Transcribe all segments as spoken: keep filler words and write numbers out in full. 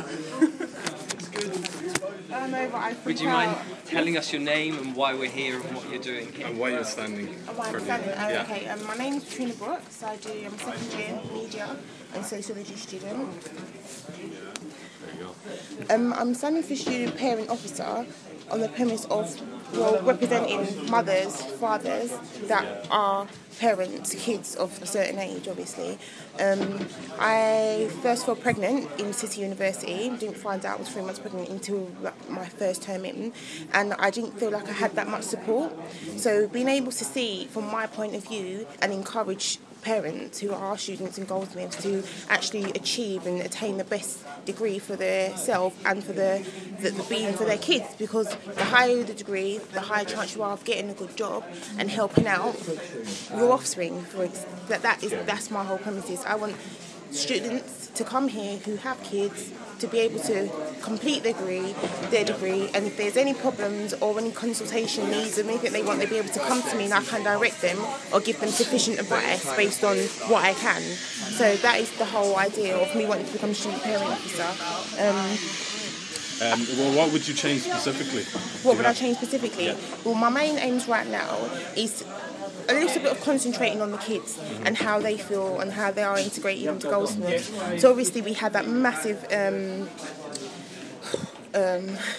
I know, but I Would you mind telling us your name and why we're here and what you're doing here? And why you're standing? Why I'm standing? Oh, yeah. Okay, um, my name's Trina Brooks. I do, I'm a second year media and sociology student. There you go. Um, I'm standing for student parent officer on the premise of, well, representing mothers, fathers that are parents, kids of a certain age, obviously. Um, I first fell pregnant in City University. Didn't find out I was three months pregnant until like, my first term in, and I didn't feel like I had that much support. So being able to see from my point of view and encourage parents who are students in Goldsmiths to actually achieve and attain the best degree for themselves and for the, the, the being for their kids, because the higher the degree, the higher chance you are of getting a good job and helping out your offspring. For ex- that that is that's my whole premises. I want students to come here who have kids to be able to complete their degree, their degree, and if there's any problems or any consultation needs or anything they want, they'll be able to come to me and I can direct them or give them sufficient advice based on what I can. So that is the whole idea of me wanting to become a student parent officer. Um, Um, well, what would you change specifically? what would I change specifically? Yeah. Well, my main aims right now is a little bit of concentrating on the kids and how they feel and how they are integrated into Goldsmiths. So obviously we had that massive um, um,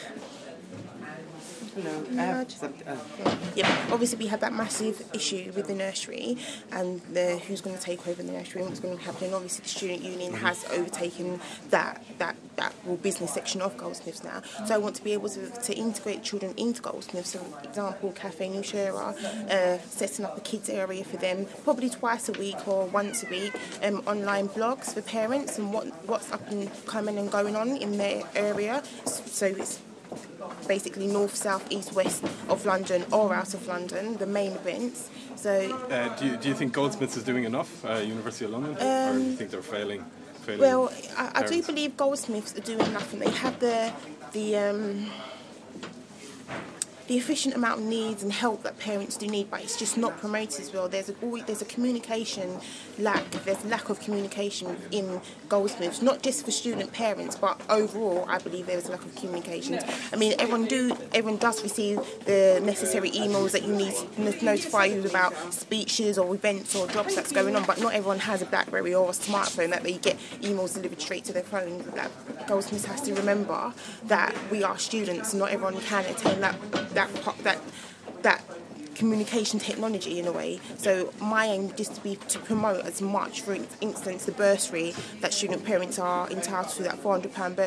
No, I have some, uh, yeah, obviously we had that massive issue with the nursery and the, who's going to take over the nursery and what's going to be happening. Obviously the student union has overtaken that that that well, business section of Goldsmiths now. So I want to be able to, to integrate children into Goldsmiths. So, for example, Cafe Nushera, uh, setting up a kids area for them, probably twice a week or once a week. Um, online blogs for parents and what what's up and coming and going on in their area. So it's basically north, south, east, west of London or out of London, the main events. So, Uh, do you do you think Goldsmiths is doing enough, uh, University of London, or do you think they're failing? failing well, I, I do parents? believe Goldsmiths are doing enough, and they have the the um, the efficient amount of needs and help that parents do need, but it's just not promoted as well. There's a always, there's a communication lack. There's lack of communication in Goldsmiths, not just for student parents, but overall, I believe there is a lack of communication. I mean, everyone do everyone does receive the necessary emails that you need to notify you about speeches or events or jobs that's going on, but not everyone has a BlackBerry or a smartphone that they get emails delivered straight to their phone. Like, Goldsmiths has to remember that we are students, and not everyone can attain that that that that communication technology in a way. So my aim is to be to promote as much, for instance, the bursary that student parents are entitled to, that four hundred pounds bursary.